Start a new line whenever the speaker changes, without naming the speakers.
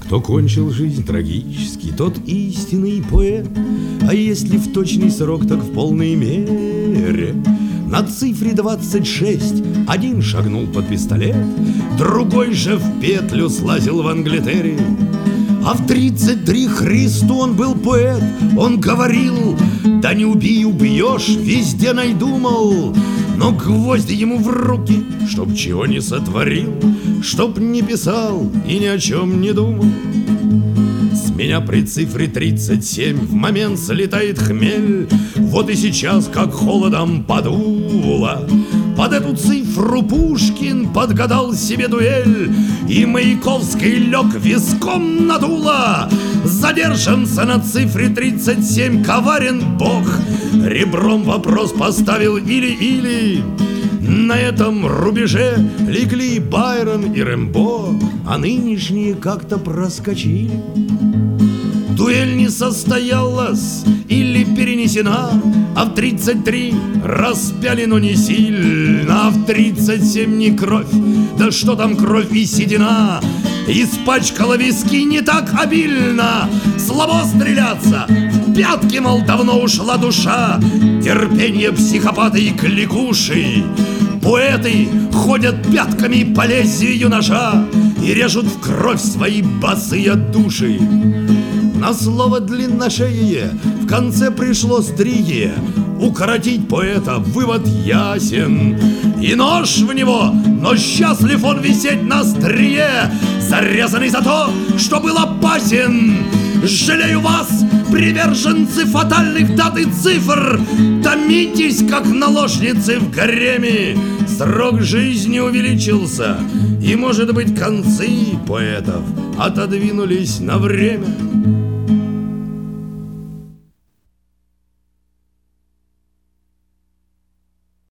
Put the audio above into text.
Кто кончил жизнь трагически, тот истинный поэт. А если в точный срок, так в полной мере. На цифре 26 один шагнул под пистолет, другой же в петлю слазил в Англитере. А в 33 Христу он был поэт. Он говорил: да не убей, убьешь, везде найду, мол. Но гвозди ему в руки, чтоб чего не сотворил, чтоб не писал и ни о чем не думал. С меня при цифре 37 в момент слетает хмель. Вот и сейчас, как холодом подуло, под эту цифру Пушкин подгадал себе дуэль, и Маяковский лег виском на дуло. Задержимся на цифре 37, коварен Бог. Ребром вопрос поставил или-или. На этом рубеже легли Байрон и Рэмбо, а нынешние как-то проскочили. Дуэль не состоялась или перенесена, а в 33 распяли, но не сильно. А в 37 не кровь, да что там кровь и седина, испачкала виски не так обильно. Слабо стреляться, в пятки, мол, давно ушла душа. Терпение психопаты и кликуши. Поэты ходят пятками по лезвию ножа и режут в кровь свои босые души. На слово длинношеее в конце пришло стрие. Укоротить поэта вывод ясен. И нож в него, но счастлив он висеть на острие, зарезанный за то, что был опасен. Жалею вас, приверженцы фатальных дат и цифр. Томитесь, как наложницы в гареме. Срок жизни увеличился, и, может быть, концы поэтов отодвинулись на время.